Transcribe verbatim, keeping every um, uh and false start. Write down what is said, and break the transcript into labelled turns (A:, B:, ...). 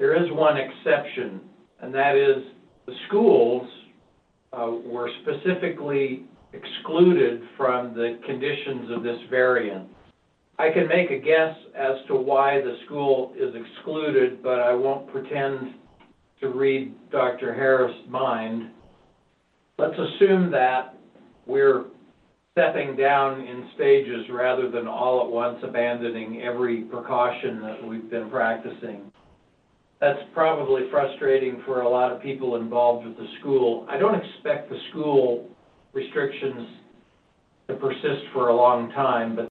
A: There is one exception, and that is the schools uh, were specifically excluded from the conditions of this variant. I can make a guess as to why the school is excluded, but I won't pretend to read Doctor Harris' mind. Let's assume that we're stepping down in stages rather than all at once abandoning every precaution that we've been practicing. That's probably frustrating for a lot of people involved with the school. I don't expect the school restrictions to persist for a long time, but